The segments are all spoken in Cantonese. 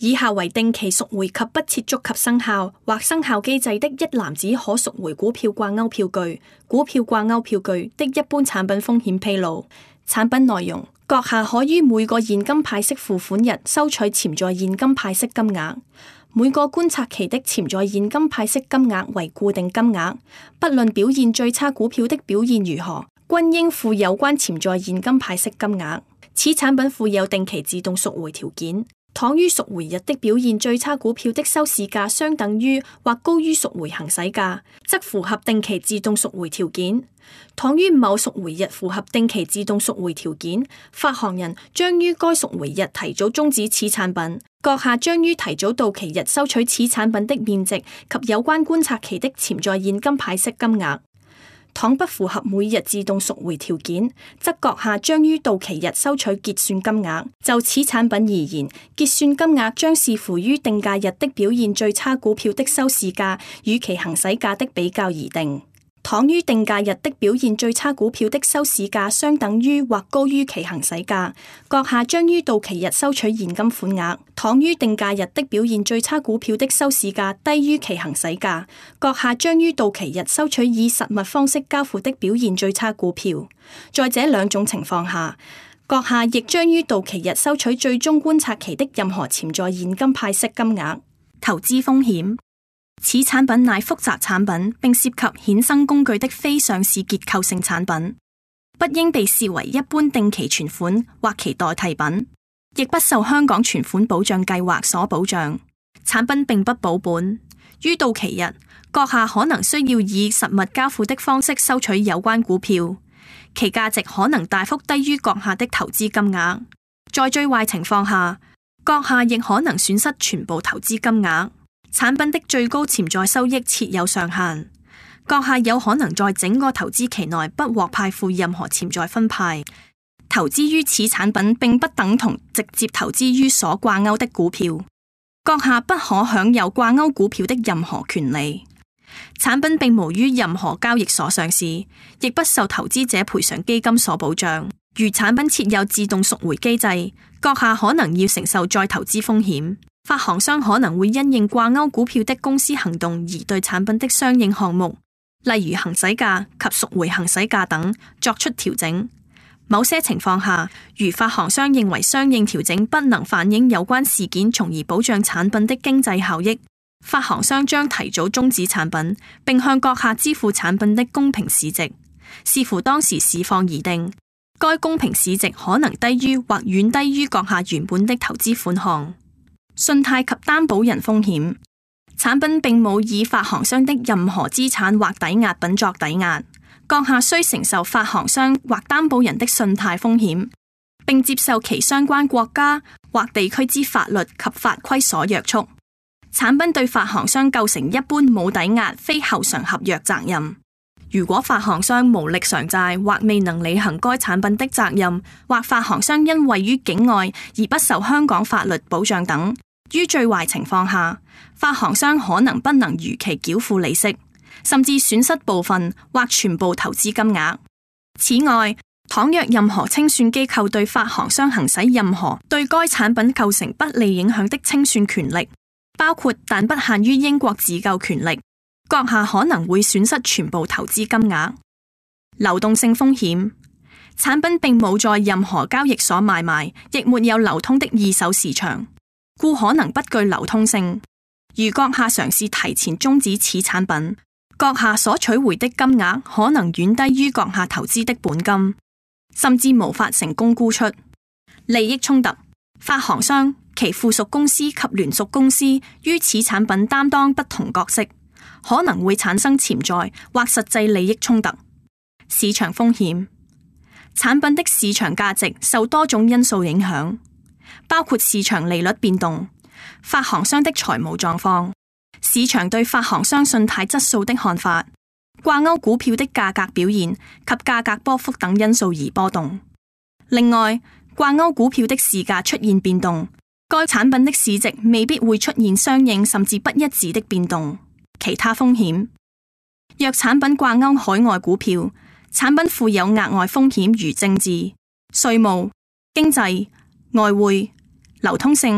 以下為定期贖回及不設觸及生效或生效機制的一籃子可贖回股票掛鈎票據、股票掛鈎票據的一般產品風險披露。產品內容：閣下可於每個現金派息付款日收取潛在現金派息金額，每個觀察期的潛在現金派息金額為固定金額，不論表現最差股票的表現如何，均應付有關潛在現金派息金額。此產品附有定期自動贖回條件。倘於贖回日的表現最差股票的收市價相等於或高於贖回行使價，則符合定期自動贖回條件。倘於某贖回日符合定期自動贖回條件，發行人將於該贖回日提早終止此產品。閣下將於提早到期日收取此產品的面值及有關觀察期的潛在現金派息金額。倘不符合每日自動贖回條件，則閣下將於到期日收取結算金額。就此產品而言，結算金額將視乎於定價日的表現最差股票的收市價與其行使價的比較而定。倘於定價日的表現最差股票的收市價相等於或高於其行使價，閣下將於到期日收取現金款額。倘於定價日的表現最差股票的收市價低於其行使價，閣下將於到期日收取以實物方式交付的表現最差股票。在這兩種情況下，閣下亦將於到期日收取最終觀察期的任何潛在現金派息金額。投資風險。此產品乃複雜產品，並涉及衍生工具的非上市結構性產品，不應被視為一般定期存款或其代替品，亦不受香港存款保障計劃所保障。產品並不保本，於到期日，閣下可能需要以實物交付的方式收取有關股票，其價值可能大幅低於閣下的投資金額。在最壞情況下，閣下亦可能損失全部投資金額。產品的最高潛在收益設有上限，閣下有可能在整個投資期內不獲派付任何潛在分派。投資於此產品並不等同直接投資於所掛鈎的股票，閣下不可享有掛鈎股票的任何權利。產品並無於任何交易所上市，亦不受投資者賠償基金所保障。如產品設有自動贖回機制，閣下可能要承受再投資風險。發行商可能會因應掛鈎股票的公司行動而對產品的相應項目，例如行使價及贖回行使價等作出調整。某些情況下，如發行商認為相應調整不能反映有關事件，從而保障產品的經濟效益，發行商將提早終止產品，並向閣下支付產品的公平市值，視乎當時市況而定。該公平市值可能低於或遠低於閣下原本的投資款項。信貸及擔保人風險。產品並冇以發行商的任何資產或抵押品作抵押，閣下需承受發行商或擔保人的信貸風險，並接受其相關國家或地區之法律及法規所約束。產品對發行商構成一般冇抵押非後償合約責任。如果發行商無力償債或未能履行該產品的責任，或發行商因位於境外而不受香港法律保障等，於最壞情況下，發行商可能不能如期繳付利息，甚至損失部分或全部投資金額。此外，倘若任何清算機構對發行商行使任何對該產品構成不利影響的清算權力，包括但不限於英國自救權力，閣下可能會損失全部投資金額。流動性風險。產品並冇在任何交易所買賣，亦沒有流通的二手市場，故可能不具流通性。如閣下嘗試提前終止此產品，閣下所取回的金額可能遠低於閣下投資的本金，甚至無法成功沽出。利益衝突。發行商、其附屬公司及聯屬公司於此產品擔當不同角色，可能會產生潛在或實際利益衝突。市場風險。產品的市場價值受多種因素影響，包括市場利率變動、發行商的財務狀況、市場對發行商信貸質素的看法、掛鈎股票的價格表現及價格波幅等因素而波動。另外，掛鈎股票的市價出現變動，該產品的市值未必會出現相應甚至不一致的變動。其他風險。若產品掛鈎海外股票，產品附有額外風險如政治、稅務、經濟、外匯、流通性、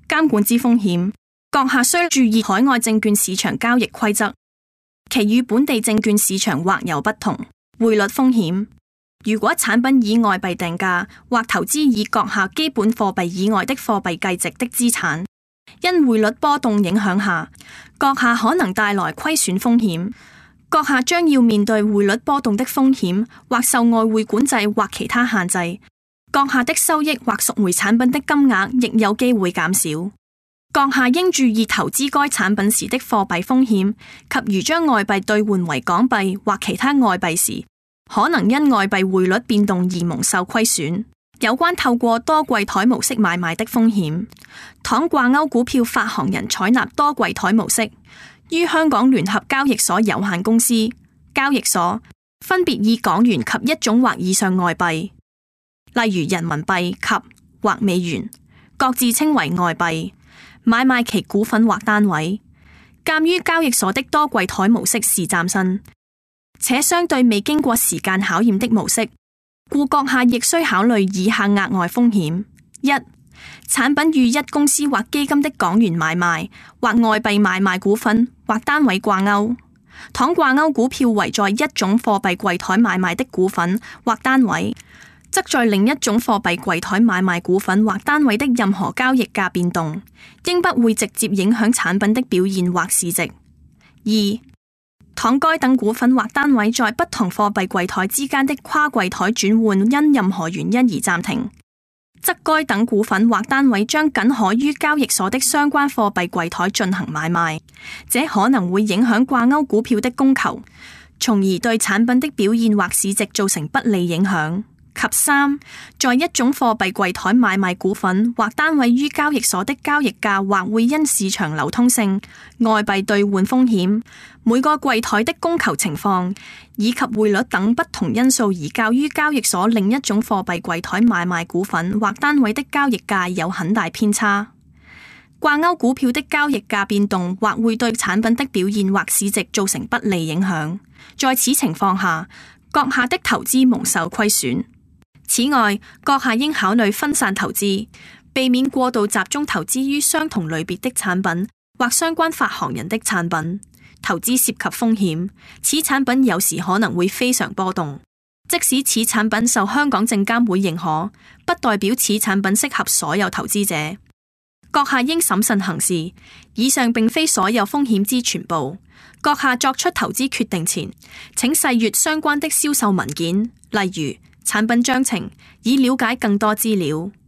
監管之風險，閣下需注意海外證券市場交易規則，其與本地證券市場或有不同。匯率風險，如果產品以外幣定價或投資以閣下基本貨幣以外的貨幣計值的資產，因匯率波動影響下，閣下可能帶來虧損風險。閣下將要面對匯率波動的風險，或受外匯管制或其他限制。閣下的收益或贖回產品的金額亦有機會減少。閣下應注意投資該產品時的貨幣風險，及如將外幣兌換為港幣或其他外幣時，可能因外幣匯率變動而蒙受虧損。有關透過多櫃台模式買賣的風險，倘掛鈎股票發行人採納多櫃台模式，於香港聯合交易所有限公司交易所分別以港元及一種或以上外幣，例如人民幣及或美元，各自稱為外幣，買賣其股份或單位。鑒於交易所的多櫃台模式是嶄新且相對未經過時間考驗的模式，故閣下亦需考慮以下額外風險：一、產品與一公司或基金的港元買賣或外幣買賣股份或單位掛鈎，倘掛鈎股票為在一種貨幣櫃台買賣的股份或單位，則在另一種貨幣櫃台買賣股份或單位的任何交易價變動，應不會直接影響產品的表現或市值。二、倘該等股份或單位在不同貨幣櫃台之間的跨櫃台轉換因任何原因而暫停，則該等股份或單位將僅可於交易所的相關貨幣櫃台進行買賣，這可能會影響掛鈎股票的供求，從而對產品的表現或市值造成不利影響。及三，在一種貨幣櫃台買賣股份或單位於交易所的交易價或會因市場流通性、外幣兌換風險、每個櫃台的供求情況以及匯率等不同因素而較於交易所另一種貨幣櫃台買賣股份或單位的交易價有很大偏差。掛鈎股票的交易價變動或會對產品的表現或市值造成不利影響，在此情況下，閣下的投資蒙受虧損。此外，閣下應考慮分散投資，避免過度集中投資於相同類別的產品或相關發行人的產品。投資涉及風險，此產品有時可能會非常波動。即使此產品受香港證監會認可，不代表此產品適合所有投資者。閣下應審慎行事。以上並非所有風險之全部。閣下作出投資決定前，請細閱相關的銷售文件，例如產品章程，以了解更多資料。